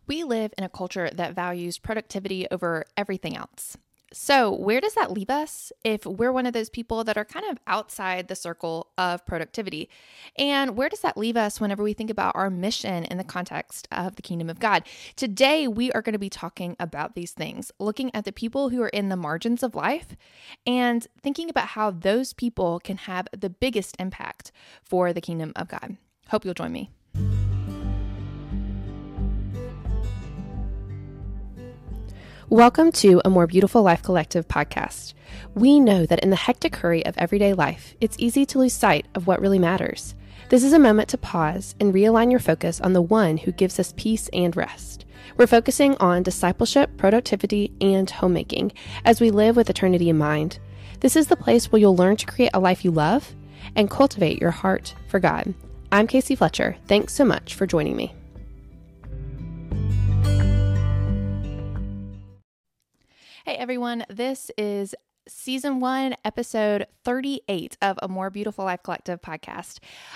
We live in a culture that values productivity over everything else. So, where does that leave us if we're one of those people that are kind of outside the circle of productivity? And where does that leave us whenever we think about our mission in the context of the kingdom of God? Today, we are going to be talking about these things, looking at the people who are in the margins of life and thinking about how those people can have the biggest impact for the kingdom of God. Hope you'll join me. Welcome to a More Beautiful Life Collective podcast. We know that in the hectic hurry of everyday life, it's easy to lose sight of what really matters. This is a moment to pause and realign your focus on the one who gives us peace and rest. We're focusing on discipleship, productivity, and homemaking as we live with eternity in mind. This is the place where you'll learn to create a life you love and cultivate your heart for God. I'm Casey Fletcher. Thanks so much for joining me. Hey everyone, this is Season 1, Episode 38 of A More Beautiful Life Collective podcast.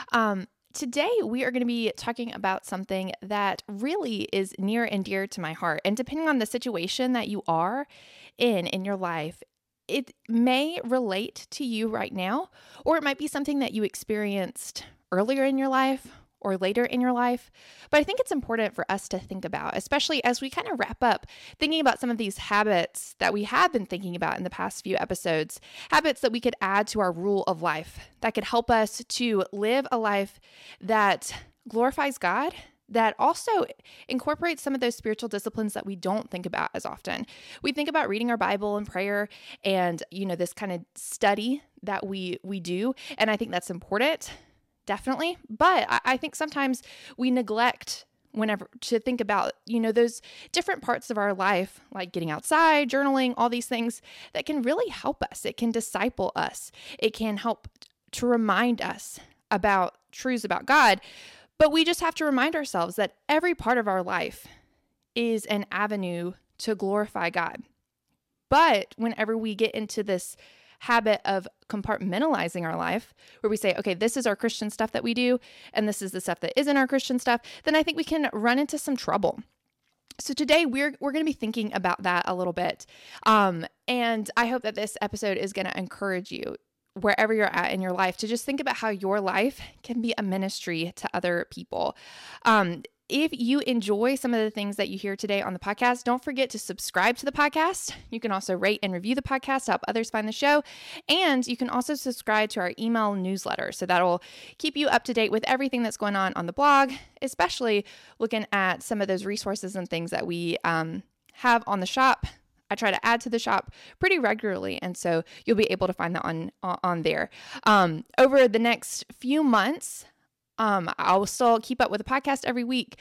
Today we are going to be talking about something that really is near and dear to my heart. And depending on the situation that you are in your life, it may relate to you right now, or it might be something that you experienced earlier in your life or later in your life. But I think it's important for us to think about, especially as we kind of wrap up thinking about some of these habits that we have been thinking about in the past few episodes, habits that we could add to our rule of life that could help us to live a life that glorifies God, that also incorporates some of those spiritual disciplines that we don't think about as often. We think about reading our Bible and prayer and, this kind of study that we do. And I think that's important. Definitely. But I think sometimes we neglect whenever to think about, those different parts of our life, like getting outside, journaling, all these things that can really help us. It can disciple us. It can help to remind us about truths about God. But we just have to remind ourselves that every part of our life is an avenue to glorify God. But whenever we get into this habit of compartmentalizing our life, where we say, okay, this is our Christian stuff that we do, and this is the stuff that isn't our Christian stuff, then I think we can run into some trouble. So today we're going to be thinking about that a little bit. And I hope that this episode is going to encourage you wherever you're at in your life to just think about how your life can be a ministry to other people. If you enjoy some of the things that you hear today on the podcast, don't forget to subscribe to the podcast. You can also rate and review the podcast to help others find the show. And you can also subscribe to our email newsletter. So that'll keep you up to date with everything that's going on the blog, especially looking at some of those resources and things that we have on the shop. I try to add to the shop pretty regularly, and so you'll be able to find that on there. Over the next few months, I'll still keep up with the podcast every week,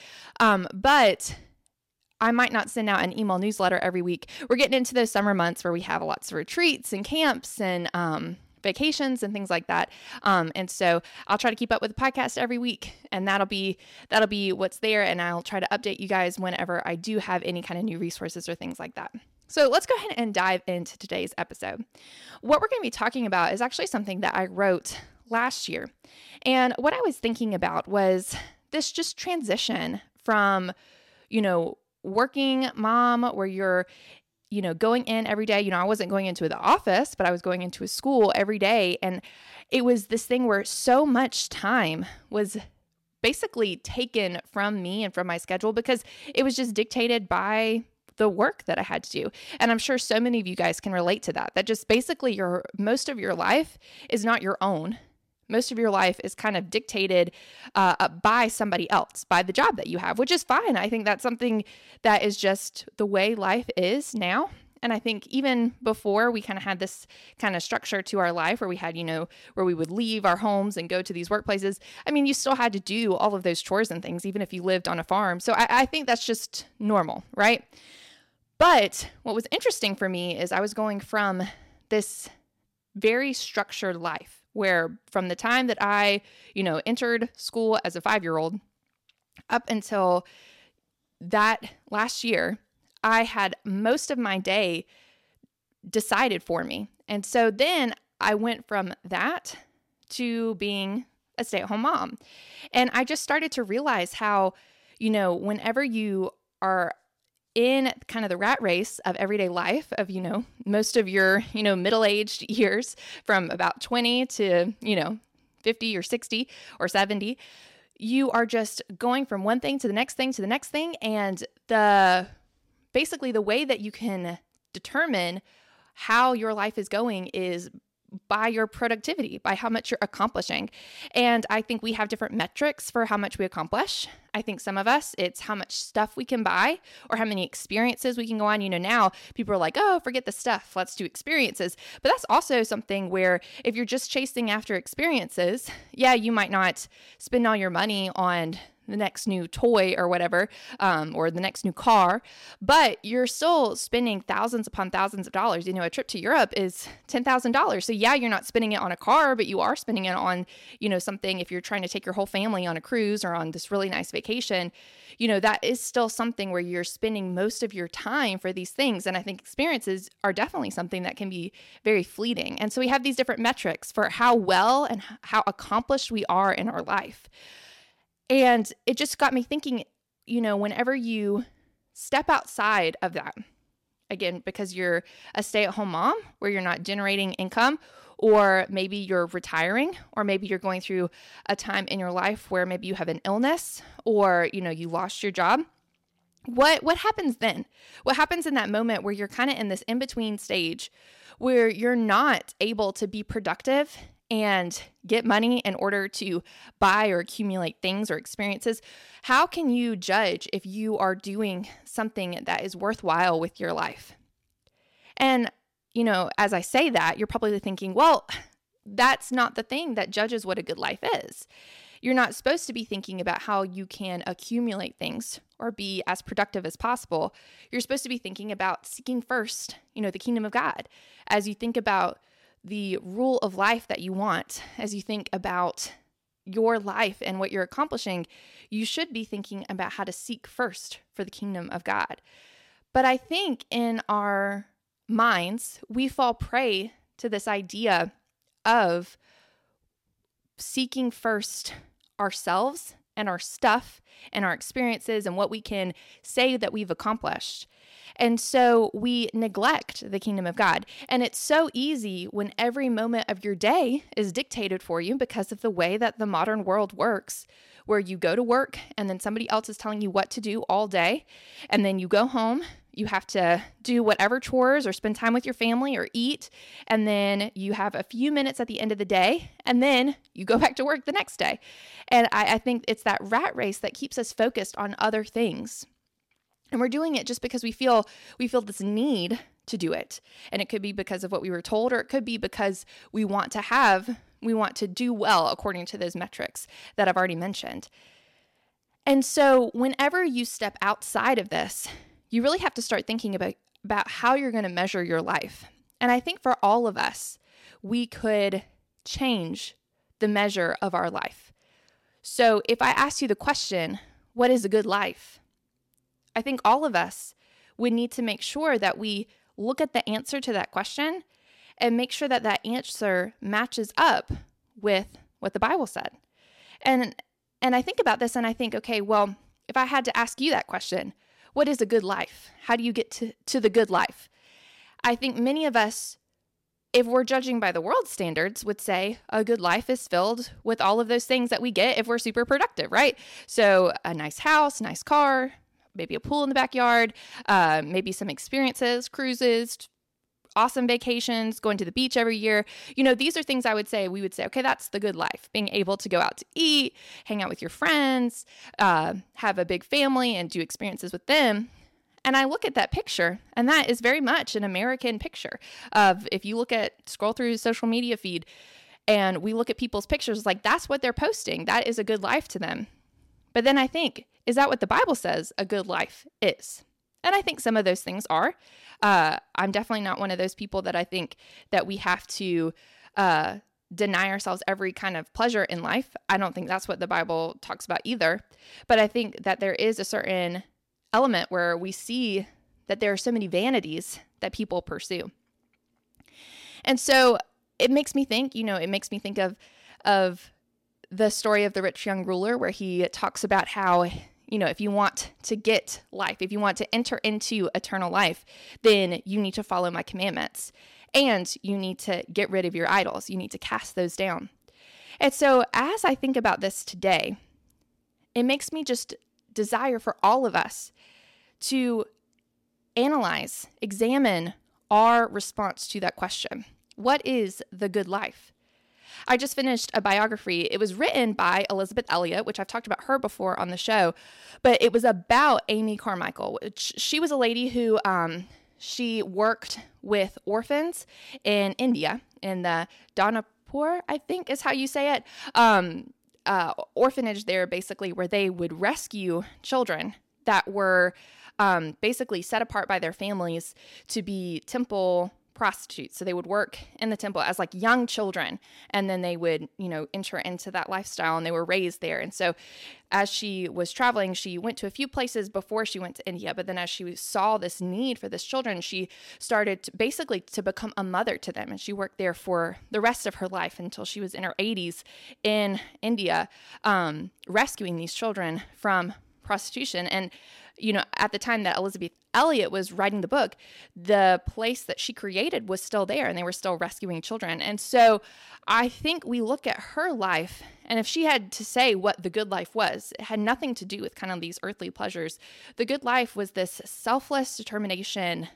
but I might not send out an email newsletter every week. We're getting into those summer months where we have lots of retreats and camps and vacations and things like that. And so I'll try to keep up with the podcast every week, and that'll be what's there. And I'll try to update you guys whenever I do have any kind of new resources or things like that. So let's go ahead and dive into today's episode. What we're going to be talking about is actually something that I wrote last year. And what I was thinking about was this just transition from, working mom where you're, going in every day. I wasn't going into the office, but I was going into a school every day. And it was this thing where so much time was basically taken from me and from my schedule because it was just dictated by the work that I had to do. And I'm sure so many of you guys can relate to that just basically most of your life is not your own. Most of your life is kind of dictated by somebody else, by the job that you have, which is fine. I think that's something that is just the way life is now. And I think even before we kind of had this kind of structure to our life where we had, where we would leave our homes and go to these workplaces. I mean, you still had to do all of those chores and things, even if you lived on a farm. So I think that's just normal, right? But what was interesting for me is I was going from this very structured life where from the time that I, entered school as a 5-year-old up until that last year, I had most of my day decided for me. And so then I went from that to being a stay-at-home mom. And I just started to realize how, whenever you are in kind of the rat race of everyday life of, most of your, middle-aged years from about 20 to, 50 or 60 or 70, you are just going from one thing to the next thing to the next thing. And basically the way that you can determine how your life is going is by your productivity, by how much you're accomplishing. And I think we have different metrics for how much we accomplish. I think some of us, it's how much stuff we can buy or how many experiences we can go on. Now people are like, oh, forget the stuff, let's do experiences. But that's also something where if you're just chasing after experiences, yeah, you might not spend all your money on the next new toy or whatever, or the next new car, but you're still spending thousands upon thousands of dollars. A trip to Europe is $10,000. So yeah, you're not spending it on a car, but you are spending it on, something. If you're trying to take your whole family on a cruise or on this really nice vacation, that is still something where you're spending most of your time for these things. And I think experiences are definitely something that can be very fleeting. And so we have these different metrics for how well and how accomplished we are in our life. And it just got me thinking, whenever you step outside of that, again, because you're a stay-at-home mom where you're not generating income, or maybe you're retiring, or maybe you're going through a time in your life where maybe you have an illness or, you lost your job. What happens then? What happens in that moment where you're kind of in this in-between stage where you're not able to be productive and get money in order to buy or accumulate things or experiences? How can you judge if you are doing something that is worthwhile with your life? And, as I say that, you're probably thinking, well, that's not the thing that judges what a good life is. You're not supposed to be thinking about how you can accumulate things or be as productive as possible. You're supposed to be thinking about seeking first, the kingdom of God. As you think about the rule of life that you want, as you think about your life and what you're accomplishing, you should be thinking about how to seek first for the kingdom of God. But I think in our minds, we fall prey to this idea of seeking first ourselves and our stuff and our experiences and what we can say that we've accomplished. And so we neglect the kingdom of God. And it's so easy when every moment of your day is dictated for you because of the way that the modern world works, where you go to work and then somebody else is telling you what to do all day. And then you go home, you have to do whatever chores or spend time with your family or eat. And then you have a few minutes at the end of the day, and then you go back to work the next day. And I think it's that rat race that keeps us focused on other things. And we're doing it just because we feel this need to do it. And it could be because of what we were told, or it could be because we want to do well according to those metrics that I've already mentioned. And so whenever you step outside of this, you really have to start thinking about how you're going to measure your life. And I think for all of us, we could change the measure of our life. So if I asked you the question, what is a good life? I think all of us would need to make sure that we look at the answer to that question and make sure that that answer matches up with what the Bible said. And I think about this and I think, okay, well, if I had to ask you that question, what is a good life? How do you get to the good life? I think many of us, if we're judging by the world standards, would say a good life is filled with all of those things that we get if we're super productive, right? So a nice house, nice car, maybe a pool in the backyard, maybe some experiences, cruises, awesome vacations, going to the beach every year. These are things we would say, okay, that's the good life. Being able to go out to eat, hang out with your friends, have a big family and do experiences with them. And I look at that picture, and that is very much an American picture of, if you scroll through the social media feed and we look at people's pictures, like that's what they're posting. That is a good life to them. But then I think, is that what the Bible says a good life is? And I think some of those things are. I'm definitely not one of those people that I think that we have to deny ourselves every kind of pleasure in life. I don't think that's what the Bible talks about either. But I think that there is a certain element where we see that there are so many vanities that people pursue. And so it makes me think, of the story of the rich young ruler, where he talks about how, if you want to get life, if you want to enter into eternal life, then you need to follow my commandments. And you need to get rid of your idols. You need to cast those down. And so as I think about this today, it makes me just desire for all of us to analyze, examine our response to that question. What is the good life? I just finished a biography. It was written by Elisabeth Elliot, which I've talked about her before on the show, but it was about Amy Carmichael. She was a lady who she worked with orphans in India, in the Danapur, I think is how you say it, orphanage there, basically, where they would rescue children that were basically set apart by their families to be temple prostitutes. So they would work in the temple as like young children, and then they would, enter into that lifestyle, and they were raised there. And so as she was traveling, she went to a few places before she went to India, but then as she saw this need for this children, she started to become a mother to them. And she worked there for the rest of her life until she was in her 80s in India, rescuing these children from prostitution. And at the time that Elisabeth Elliot was writing the book, the place that she created was still there, and they were still rescuing children. And so I think we look at her life, and if she had to say what the good life was, it had nothing to do with kind of these earthly pleasures. The good life was this selfless determination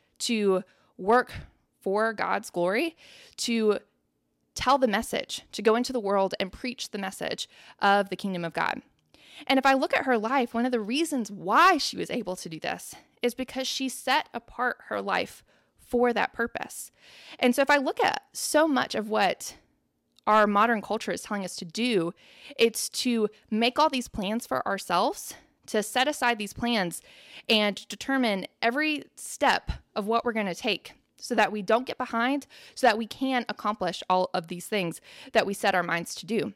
to work for God's glory, to tell the message, to go into the world and preach the message of the kingdom of God. And if I look at her life, one of the reasons why she was able to do this is because she set apart her life for that purpose. And so if I look at so much of what our modern culture is telling us to do, it's to make all these plans for ourselves, to set aside these plans and determine every step of what we're going to take so that we don't get behind, so that we can accomplish all of these things that we set our minds to do.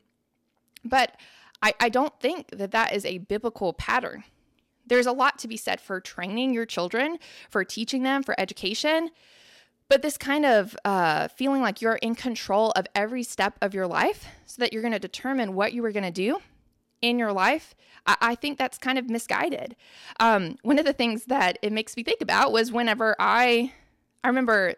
But I don't think that is a biblical pattern. There's a lot to be said for training your children, for teaching them, for education. But this kind of feeling like you're in control of every step of your life so that you're going to determine what you were going to do in your life, I think that's kind of misguided. One of the things that it makes me think about was whenever I remember,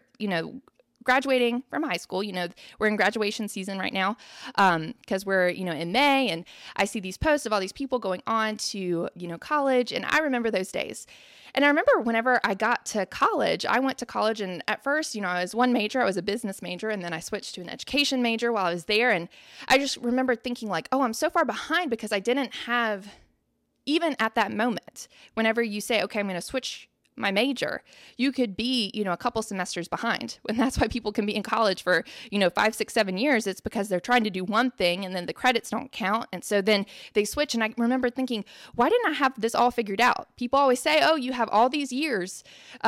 graduating from high school. We're in graduation season right now because we're, in May, and I see these posts of all these people going on to, college, and I remember those days. And I remember whenever I got to college, I went to college, and at first, I was one major, I was a business major, and then I switched to an education major while I was there. And I just remember thinking like, oh, I'm so far behind because I didn't have, even at that moment, whenever you say, okay, I'm going to switch my major, you could be, a couple semesters behind. And that's why people can be in college for, 5, 6, 7 years. It's because they're trying to do one thing and then the credits don't count. And so then they switch. And I remember thinking, why didn't I have this all figured out? People always say, oh, you have all these years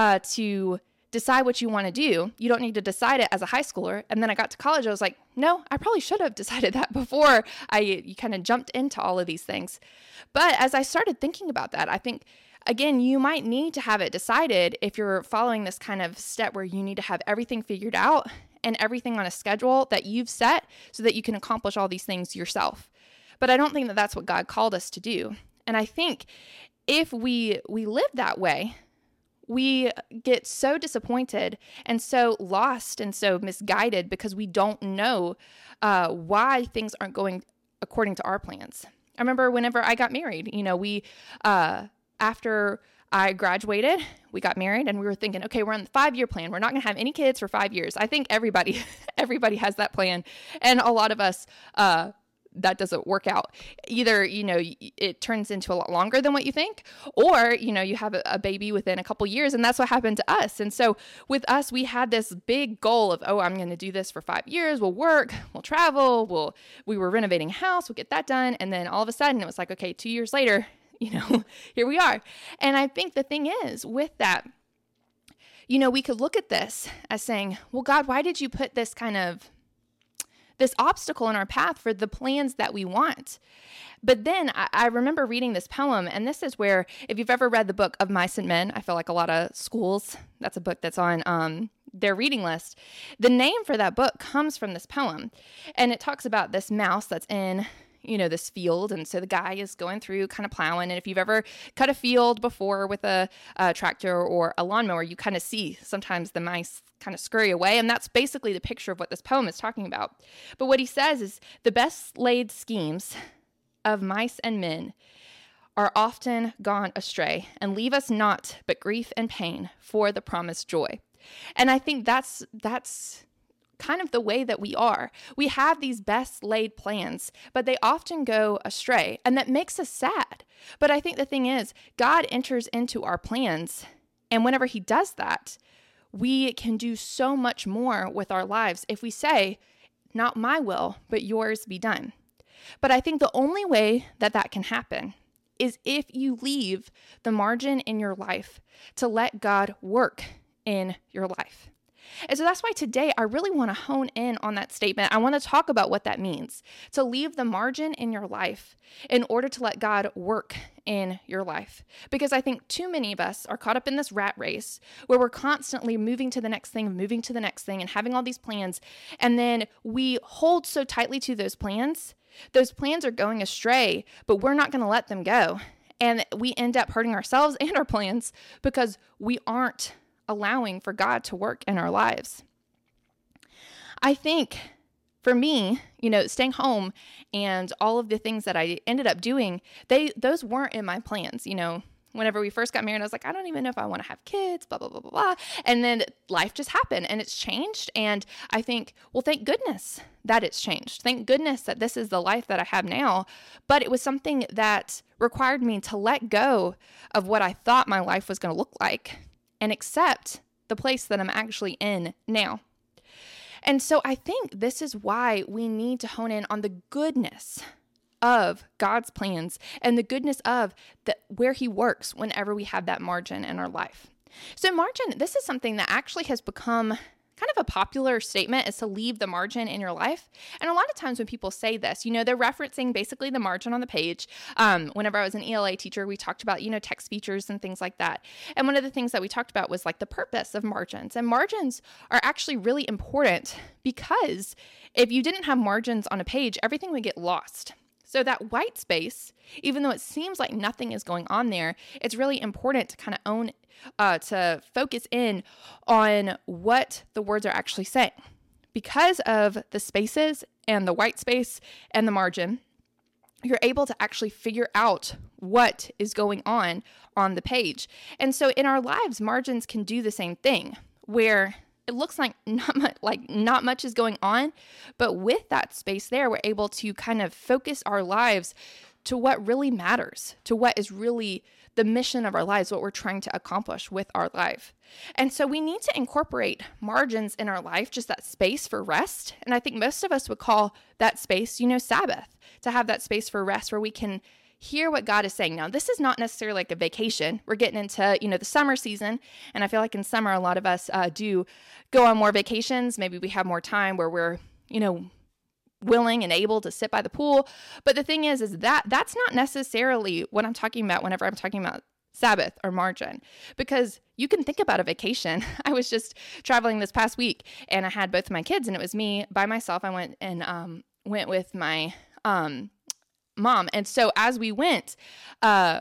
to decide what you want to do. You don't need to decide it as a high schooler. And then I got to college. I was like, no, I probably should have decided that before you kind of jumped into all of these things. But as I started thinking about that, I think, again, you might need to have it decided if you're following this kind of step where you need to have everything figured out and everything on a schedule that you've set so that you can accomplish all these things yourself. But I don't think that that's what God called us to do. And I think if we live that way, we get so disappointed and so lost and so misguided because we don't know why things aren't going according to our plans. I remember whenever I got married, after I graduated, we got married, and we were thinking, okay, we're on the 5-year plan. We're not going to have any kids for 5 years. I think everybody has that plan. And a lot of us, that doesn't work out. Either, it turns into a lot longer than what you think, or, you have a baby within a couple years, and that's what happened to us. And so with us, we had this big goal of, oh, I'm going to do this for 5 years. We'll work, we'll travel, we were renovating a house, we'll get that done. And then all of a sudden it was like, okay, 2 years later, here we are. And I think the thing is with that, we could look at this as saying, well, God, why did you put this obstacle in our path for the plans that we want? But then I remember reading this poem, and this is where, if you've ever read the book of Mice and Men, I feel like a lot of schools, that's a book that's on their reading list. The name for that book comes from this poem, and it talks about this mouse that's in this field. And so the guy is going through kind of plowing. And if you've ever cut a field before with a tractor or a lawnmower, you kind of see sometimes the mice kind of scurry away. And that's basically the picture of what this poem is talking about. But what he says is the best laid schemes of mice and men are often gone astray and leave us naught but grief and pain for the promised joy. And I think that's kind of the way that we are. We have these best laid plans, but they often go astray, and that makes us sad. But I think the thing is, God enters into our plans, and whenever he does that, we can do so much more with our lives if we say, not my will, but yours be done. But I think the only way that that can happen is if you leave the margin in your life to let God work in your life. And so that's why today I really want to hone in on that statement. I want to talk about what that means, to leave the margin in your life in order to let God work in your life. Because I think too many of us are caught up in this rat race where we're constantly moving to the next thing, and having all these plans. And then we hold so tightly to those plans. Those plans are going astray, but we're not going to let them go. And we end up hurting ourselves and our plans because we aren't allowing for God to work in our lives. I think for me, staying home and all of the things that I ended up doing, those weren't in my plans. Whenever we first got married, I was like, I don't even know if I want to have kids, blah, blah, blah, blah, blah. And then life just happened and it's changed. And I think, well, thank goodness that it's changed. Thank goodness that this is the life that I have now. But it was something that required me to let go of what I thought my life was going to look like and accept the place that I'm actually in now. And so I think this is why we need to hone in on the goodness of God's plans and the goodness of where he works whenever we have that margin in our life. So margin, this is something that actually has become kind of a popular statement, is to leave the margin in your life. And a lot of times when people say this, they're referencing basically the margin on the page. Whenever I was an ELA teacher, we talked about, text features and things like that. And one of the things that we talked about was like the purpose of margins. And margins are actually really important because if you didn't have margins on a page, everything would get lost. So that white space, even though it seems like nothing is going on there, it's really important to kind of to focus in on what the words are actually saying. Because of the spaces and the white space and the margin, you're able to actually figure out what is going on the page. And so in our lives, margins can do the same thing, where it looks like not much is going on, but with that space there, we're able to kind of focus our lives to what really matters, to what is really the mission of our lives, what we're trying to accomplish with our life. And so we need to incorporate margins in our life, just that space for rest. And I think most of us would call that space, Sabbath, to have that space for rest where we can hear what God is saying. Now, this is not necessarily like a vacation. We're getting into, the summer season. And I feel like in summer, a lot of us do go on more vacations. Maybe we have more time where we're, willing and able to sit by the pool. But the thing is that's not necessarily what I'm talking about whenever I'm talking about Sabbath or margin, because you can think about a vacation. I was just traveling this past week and I had both my kids and it was me by myself. I went with my, mom. And so as we went, that's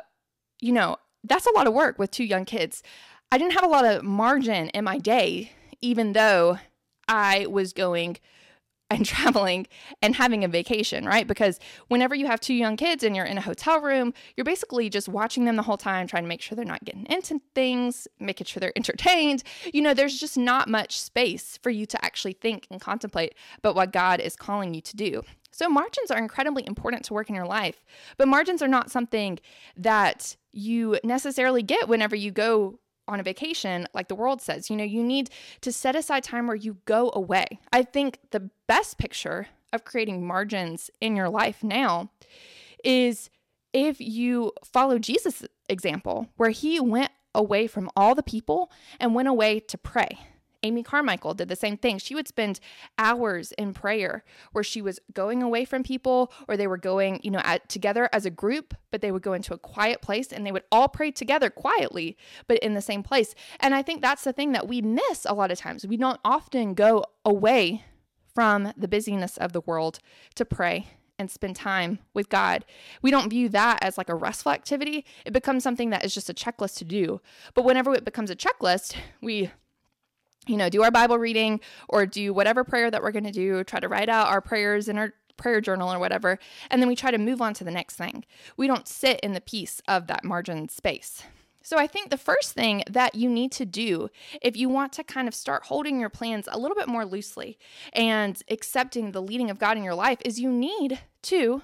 a lot of work with two young kids. I didn't have a lot of margin in my day, even though I was going and traveling and having a vacation, right? Because whenever you have two young kids and you're in a hotel room, you're basically just watching them the whole time, trying to make sure they're not getting into things, making sure they're entertained. There's just not much space for you to actually think and contemplate about what God is calling you to do. So margins are incredibly important to work in your life, but margins are not something that you necessarily get whenever you go on a vacation, like the world says. You need to set aside time where you go away. I think the best picture of creating margins in your life now is if you follow Jesus' example, where he went away from all the people and went away to pray. Amy Carmichael did the same thing. She would spend hours in prayer where she was going away from people, or they were going, together as a group, but they would go into a quiet place and they would all pray together quietly, but in the same place. And I think that's the thing that we miss a lot of times. We don't often go away from the busyness of the world to pray and spend time with God. We don't view that as like a restful activity. It becomes something that is just a checklist to do. But whenever it becomes a checklist, we do our Bible reading or do whatever prayer that we're going to do, try to write out our prayers in our prayer journal or whatever, and then we try to move on to the next thing. We don't sit in the peace of that margin space. So I think the first thing that you need to do if you want to kind of start holding your plans a little bit more loosely and accepting the leading of God in your life is you need to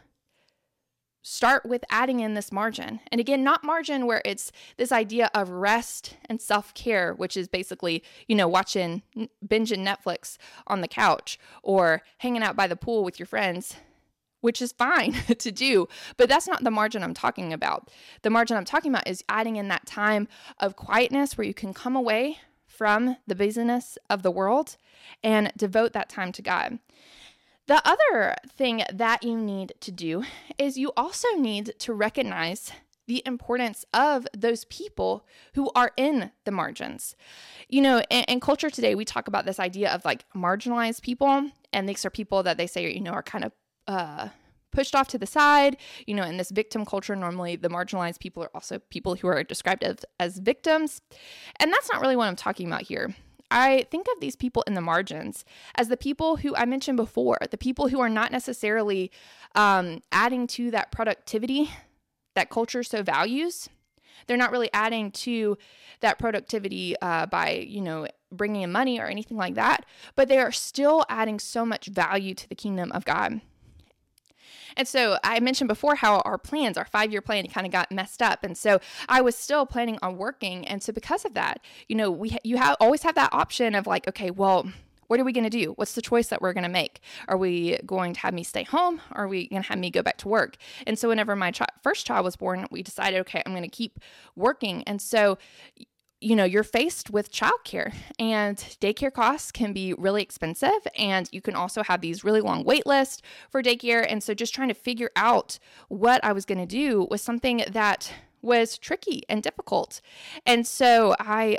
start with adding in this margin. And again, not margin where it's this idea of rest and self-care, which is basically, binging Netflix on the couch or hanging out by the pool with your friends, which is fine to do, but that's not the margin I'm talking about. The margin I'm talking about is adding in that time of quietness where you can come away from the busyness of the world and devote that time to God. The other thing that you need to do is you also need to recognize the importance of those people who are in the margins. In culture today, we talk about this idea of like marginalized people, and these are people that they say, are kind of pushed off to the side. In this victim culture, normally the marginalized people are also people who are described as victims. And that's not really what I'm talking about here. I think of these people in the margins as the people who I mentioned before, the people who are not necessarily adding to that productivity that culture so values. They're not really adding to that productivity by, bringing in money or anything like that, but they are still adding so much value to the kingdom of God. And so I mentioned before how our 5-year plan kind of got messed up. And so I was still planning on working. And so because of that, you always have that option of like, okay, well, what are we going to do? What's the choice that we're going to make? Are we going to have me stay home? Or are we going to have me go back to work? And so whenever my first child was born, we decided, okay, I'm going to keep working. And so you're faced with childcare, and daycare costs can be really expensive, and you can also have these really long wait lists for daycare. And so just trying to figure out what I was going to do was something that was tricky and difficult. And so I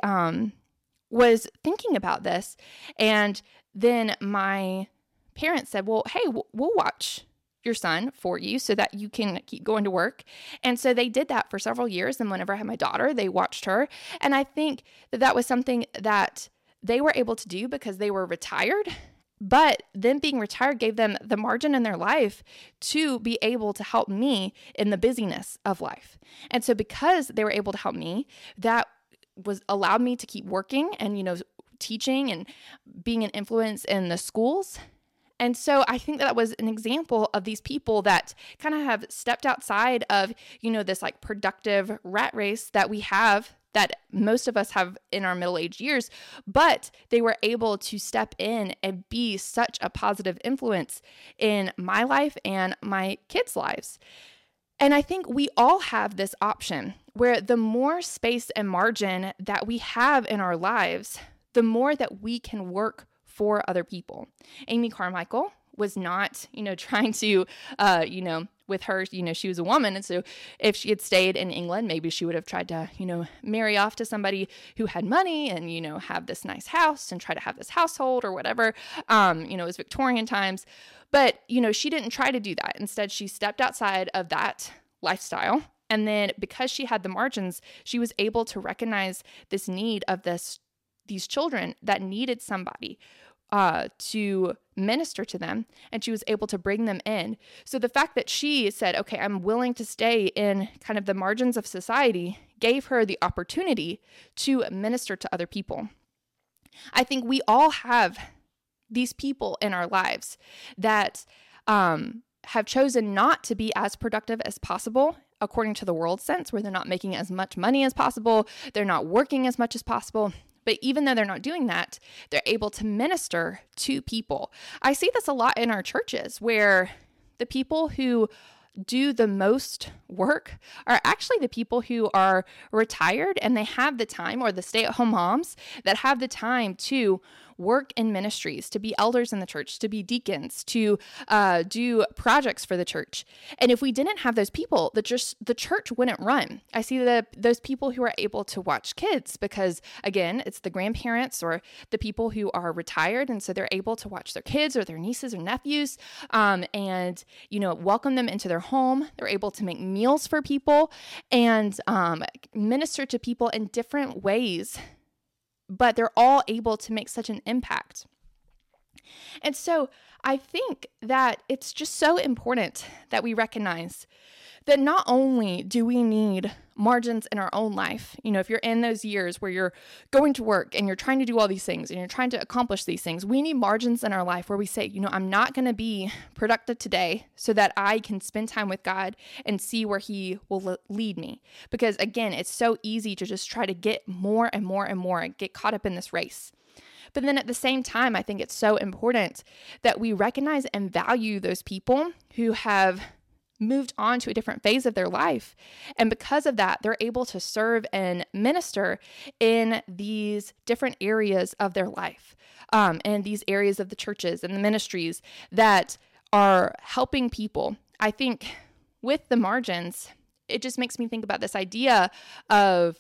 was thinking about this, and then my parents said, well, hey, we'll watch your son for you so that you can keep going to work. And so they did that for several years. And whenever I had my daughter, they watched her. And I think that was something that they were able to do because they were retired. But them being retired gave them the margin in their life to be able to help me in the busyness of life. And so because they were able to help me, that allowed me to keep working and, teaching and being an influence in the schools. And so I think that was an example of these people that kind of have stepped outside of, this like productive rat race that we have, that most of us have in our middle-aged years, but they were able to step in and be such a positive influence in my life and my kids' lives. And I think we all have this option where the more space and margin that we have in our lives, the more that we can work for other people. Amy Carmichael was not, trying to, with her, she was a woman. And so if she had stayed in England, maybe she would have tried to, marry off to somebody who had money and, have this nice house and try to have this household or whatever. It was Victorian times. But, she didn't try to do that. Instead, she stepped outside of that lifestyle. And then because she had the margins, she was able to recognize this need of these children that needed somebody to minister to them, and she was able to bring them in. So the fact that she said, okay, I'm willing to stay in kind of the margins of society gave her the opportunity to minister to other people. I think we all have these people in our lives that have chosen not to be as productive as possible according to the world sense, where they're not making as much money as possible, they're not working as much as possible. But even though they're not doing that, they're able to minister to people. I see this a lot in our churches where the people who do the most work are actually the people who are retired and they have the time, or the stay-at-home moms that have the time to work in ministries, to be elders in the church, to be deacons, to do projects for the church. And if we didn't have those people, the church wouldn't run. I see those people who are able to watch kids because, again, it's the grandparents or the people who are retired, and so they're able to watch their kids or their nieces or nephews and, welcome them into their home. They're able to make meals for people and minister to people in different ways, but they're all able to make such an impact. And so I think that it's just so important that we recognize that not only do we need margins in our own life, if you're in those years where you're going to work and you're trying to do all these things and you're trying to accomplish these things, we need margins in our life where we say, I'm not going to be productive today so that I can spend time with God and see where He will lead me. Because again, it's so easy to just try to get more and more and more and get caught up in this race. But then at the same time, I think it's so important that we recognize and value those people who have moved on to a different phase of their life. And because of that, they're able to serve and minister in these different areas of their life, and these areas of the churches and the ministries that are helping people. I think with the margins, it just makes me think about this idea of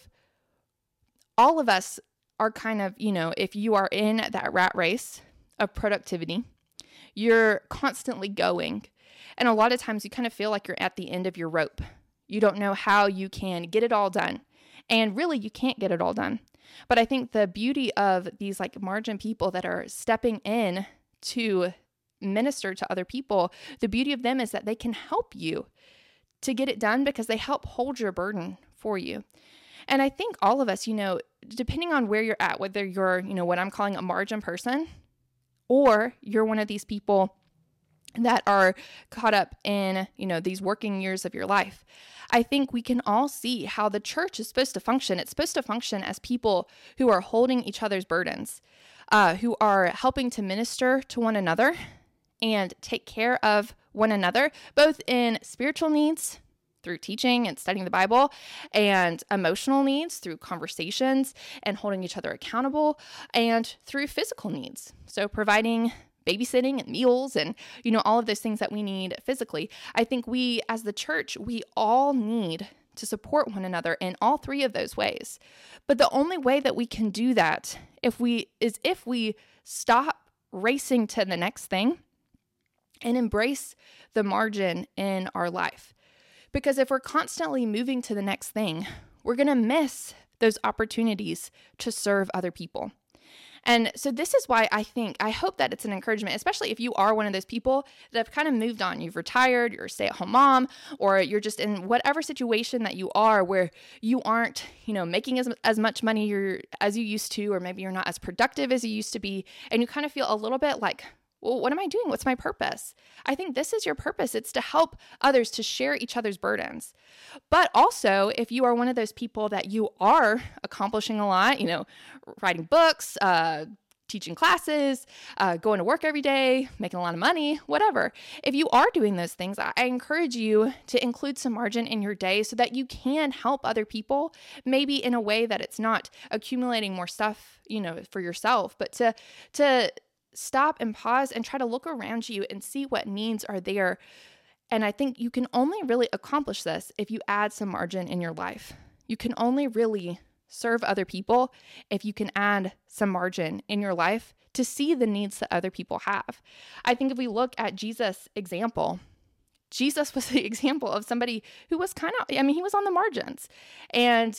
all of us are kind of, if you are in that rat race of productivity, you're constantly going. And a lot of times you kind of feel like you're at the end of your rope. You don't know how you can get it all done. And really, you can't get it all done. But I think the beauty of these margin people that are stepping in to minister to other people, the beauty of them is that they can help you to get it done because they help hold your burden for you. And I think all of us, depending on where you're at, whether you're, what I'm calling a margin person, or you're one of these people that are caught up in, these working years of your life, I think we can all see how the church is supposed to function. It's supposed to function as people who are holding each other's burdens, who are helping to minister to one another and take care of one another, both in spiritual needs through teaching and studying the Bible, and emotional needs through conversations and holding each other accountable, and through physical needs. So providing babysitting and meals and, all of those things that we need physically. I think we, as the church, we all need to support one another in all three of those ways. But the only way that we can do that if we stop racing to the next thing and embrace the margin in our life. Because if we're constantly moving to the next thing, we're going to miss those opportunities to serve other people. And so this is why I hope that it's an encouragement, especially if you are one of those people that have kind of moved on. You've retired, you're a stay-at-home mom, or you're just in whatever situation that you are where you aren't, making as much money as you used to, or maybe you're not as productive as you used to be, and you kind of feel a little bit like, well, what am I doing? What's my purpose? I think this is your purpose. It's to help others, to share each other's burdens. But also, if you are one of those people that you are accomplishing a lot, writing books, teaching classes, going to work every day, making a lot of money, whatever. If you are doing those things, I encourage you to include some margin in your day so that you can help other people, maybe in a way that it's not accumulating more stuff, for yourself, but to stop and pause and try to look around you and see what needs are there. And I think you can only really accomplish this if you add some margin in your life. You can only really serve other people if you can add some margin in your life to see the needs that other people have. I think if we look at Jesus' example, Jesus was the example of somebody who was he was on the margins. And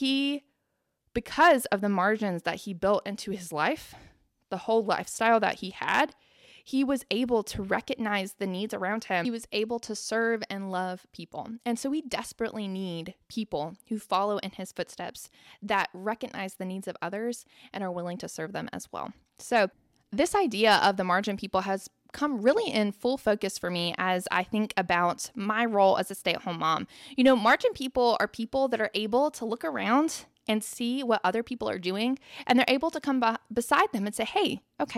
because of the margins that he built into his life, the whole lifestyle that he had, he was able to recognize the needs around him. He was able to serve and love people. And so we desperately need people who follow in his footsteps, that recognize the needs of others and are willing to serve them as well. So this idea of the margin people has come really in full focus for me as I think about my role as a stay-at-home mom. Margin people are people that are able to look around and see what other people are doing, and they're able to come beside them and say, hey, okay,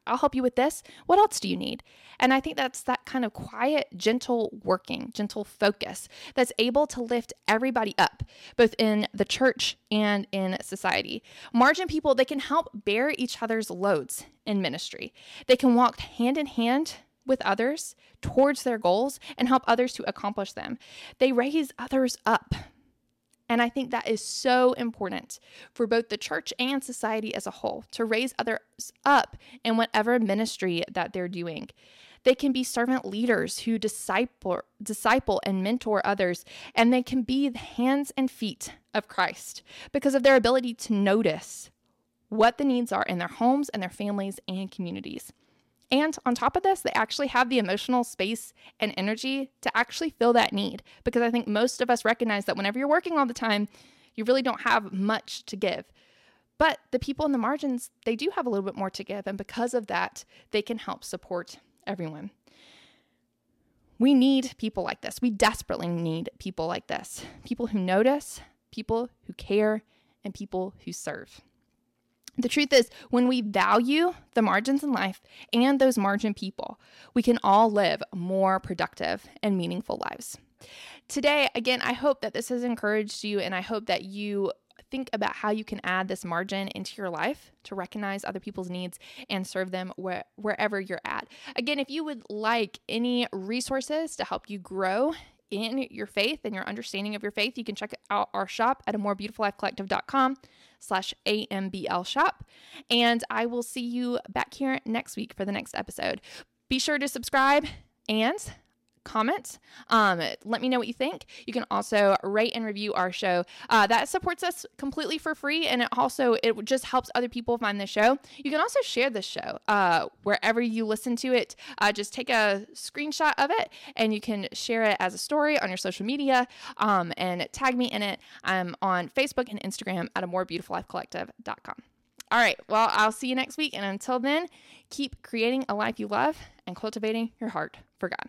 I'll help you with this. What else do you need? And I think that's that kind of quiet, gentle working, gentle focus that's able to lift everybody up, both in the church and in society. Margin people, they can help bear each other's loads in ministry. They can walk hand in hand with others towards their goals and help others to accomplish them. They raise others up. And I think that is so important for both the church and society as a whole, to raise others up in whatever ministry that they're doing. They can be servant leaders who disciple and mentor others, and they can be the hands and feet of Christ because of their ability to notice what the needs are in their homes and their families and communities. And on top of this, they actually have the emotional space and energy to actually fill that need. Because I think most of us recognize that whenever you're working all the time, you really don't have much to give. But the people in the margins, they do have a little bit more to give. And because of that, they can help support everyone. We need people like this. We desperately need people like this. People who notice, people who care, and people who serve. The truth is, when we value the margins in life and those margin people, we can all live more productive and meaningful lives. Today, again, I hope that this has encouraged you, and I hope that you think about how you can add this margin into your life to recognize other people's needs and serve them wherever you're at. Again, if you would like any resources to help you grow in your faith and your understanding of your faith, you can check out our shop at amorebeautifullifecollective.com/AMBL shop. And I will see you back here next week for the next episode. Be sure to subscribe and comment. Let me know what you think. You can also rate and review our show. That supports us completely for free, and it just helps other people find the show. You can also share this show wherever you listen to it. Just take a screenshot of it, and you can share it as a story on your social media, and tag me in it. I'm on Facebook and Instagram at amorebeautifullifecollective.com. All right, well, I'll see you next week, and until then, keep creating a life you love and cultivating your heart for God.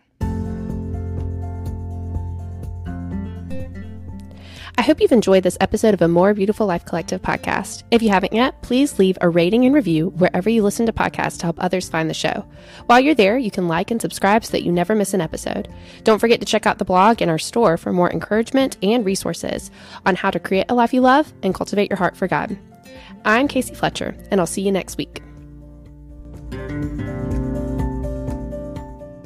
I hope you've enjoyed this episode of A More Beautiful Life Collective podcast. If you haven't yet, please leave a rating and review wherever you listen to podcasts to help others find the show. While you're there, you can like and subscribe so that you never miss an episode. Don't forget to check out the blog and our store for more encouragement and resources on how to create a life you love and cultivate your heart for God. I'm Casey Fletcher, and I'll see you next week.